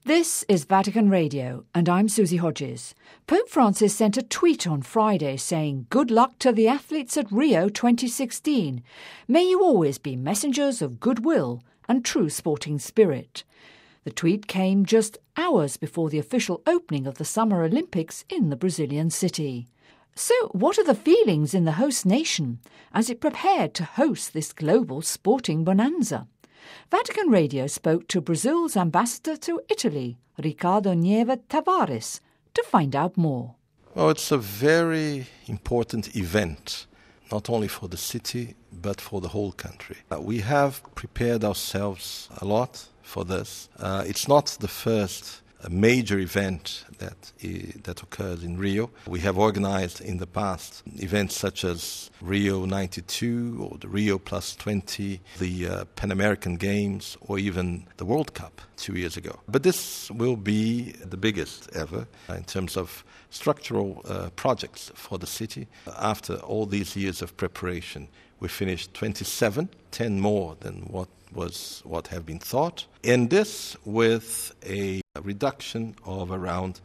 This is Vatican Radio, and I'm Susie Hodges. Pope Francis sent a tweet on Friday saying, "Good luck to the athletes at Rio 2016. May you always be messengers of goodwill and true sporting spirit." The tweet came just hours before the official opening of the Summer Olympics in the Brazilian city. So what are the feelings in the host nation as it prepared to host this global sporting bonanza? Vatican Radio spoke to Brazil's ambassador to Italy, Ricardo Nieve Tavares, to find out more. Well, it's a very important event, not only for the city, but for the whole country. We have prepared ourselves a lot for this. It's not the first major event that occurs in Rio. We have organized in the past events such as Rio 92 or the Rio Plus 20, the Pan American Games, or even the World Cup 2 years ago. But this will be the biggest ever in terms of structural projects for the city. After all these years of preparation, we finished 27, 10 more than what have been thought, and this with a reduction of around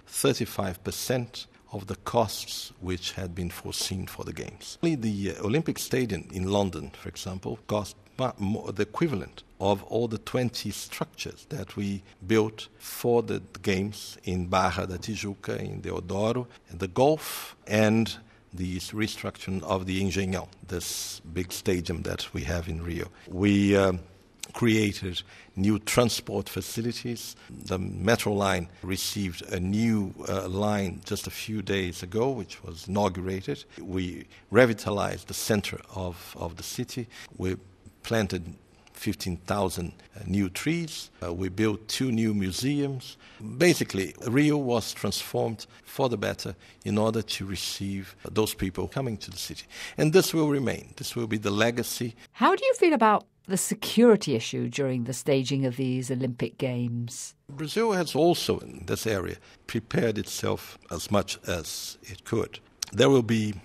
35% of the costs which had been foreseen for the Games. The Olympic Stadium in London, for example, cost the equivalent of all the 20 structures that we built for the Games in Barra da Tijuca, in Deodoro, and the golf, and the restructuring of the Engenhão, this big stadium that we have in Rio. We created new transport facilities. The metro line received a new line just a few days ago, which was inaugurated. We revitalized the center of the city. We planted 15,000 new trees. We built 2 new museums. Basically, Rio was transformed for the better in order to receive those people coming to the city. And this will remain. This will be the legacy. How do you feel about the security issue during the staging of these Olympic Games? Brazil has also, in this area, prepared itself as much as it could. There will be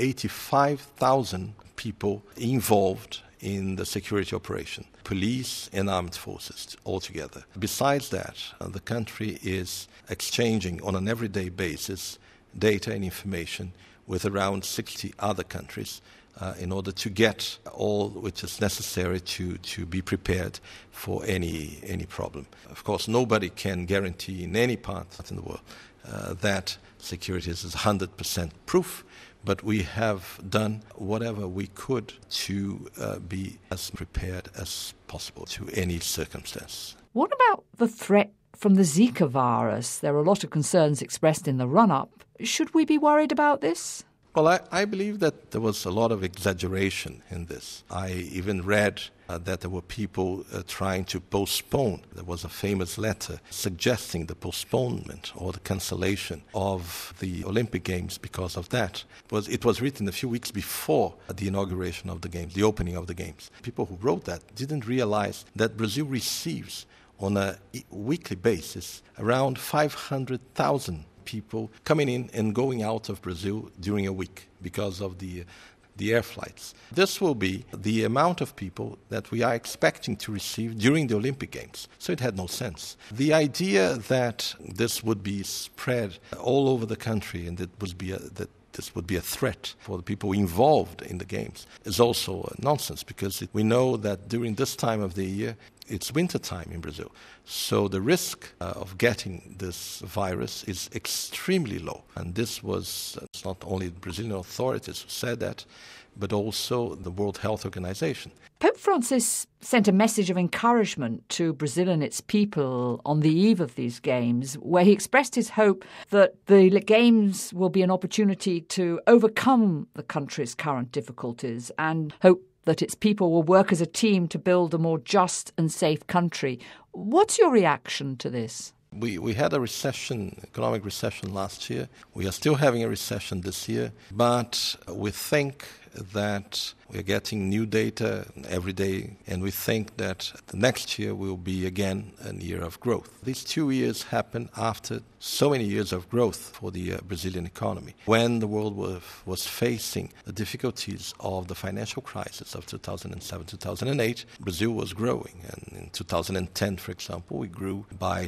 85,000 people involved in the security operation, police and armed forces altogether. Besides that, the country is exchanging on an everyday basis data and information with around 60 other countries in order to get all which is necessary to be prepared for any problem. Of course, nobody can guarantee in any part in the world that security is 100% proof, but we have done whatever we could to be as prepared as possible to any circumstance. What about the threat from the Zika virus? There are a lot of concerns expressed in the run-up. Should we be worried about this? Well, I believe that there was a lot of exaggeration in this. I even read that there were people trying to postpone. There was a famous letter suggesting the postponement or the cancellation of the Olympic Games because of that. It was written a few weeks before the inauguration of the Games, the opening of the Games. People who wrote that didn't realize that Brazil receives on a weekly basis around 500,000 people coming in and going out of Brazil during a week because of the air flights. This will be the amount of people that we are expecting to receive during the Olympic Games. So it had no sense. The idea that this would be spread all over the country and that this would be a threat for the people involved in the Games is also nonsense, because we know that during this time of the year, it's winter time in Brazil. So the risk of getting this virus is extremely low. And this was it's not only the Brazilian authorities who said that, but also the World Health Organization. Pope Francis sent a message of encouragement to Brazil and its people on the eve of these Games, where he expressed his hope that the Games will be an opportunity to overcome the country's current difficulties and hope that its people will work as a team to build a more just and safe country. What's your reaction to this? We had a recession, economic recession last year. We are still having a recession this year, but we think that We're getting new data every day, and we think that the next year will be again a year of growth. These 2 years happen after so many years of growth for the Brazilian economy. When the world was facing the difficulties of the financial crisis of 2007-2008, Brazil was growing. And in 2010, for example, we grew by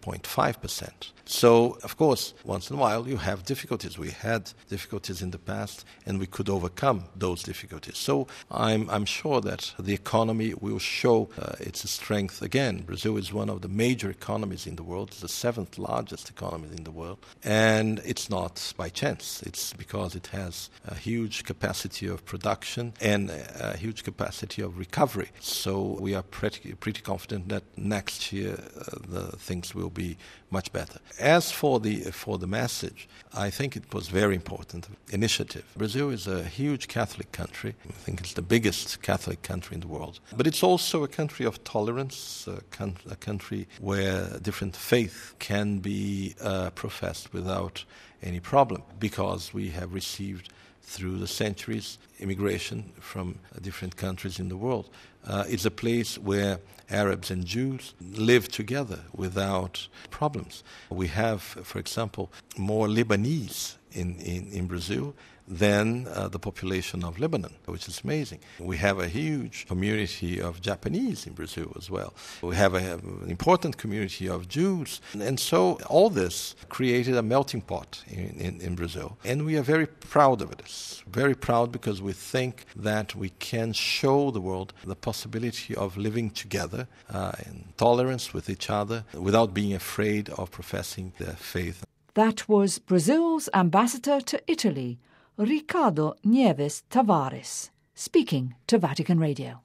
7.5%. So, of course, once in a while you have difficulties. We had difficulties in the past, and we could overcome those difficulties. So I'm sure that the economy will show its strength again. Brazil is one of the major economies in the world. It's the 7th largest economy in the world. And it's not by chance. It's because it has a huge capacity of production and a huge capacity of recovery. So we are pretty confident that next year the things will be much better. As for the message, I think it was very important initiative. Brazil is a huge Catholic country. I think it's the biggest Catholic country in the world. But it's also a country of tolerance, a country where different faith can be professed without any problem, because we have received through the centuries immigration from different countries in the world. It's a place where Arabs and Jews live together without problems. We have, for example, more Lebanese in Brazil than the population of Lebanon, which is amazing. We have a huge community of Japanese in Brazil as well. We have an important community of Jews. And so all this created a melting pot in Brazil. And we are very proud of this, very proud, because we think that we can show the world the possibility of living together in tolerance with each other without being afraid of professing their faith. That was Brazil's ambassador to Italy, Ricardo Nieves Tavares, speaking to Vatican Radio.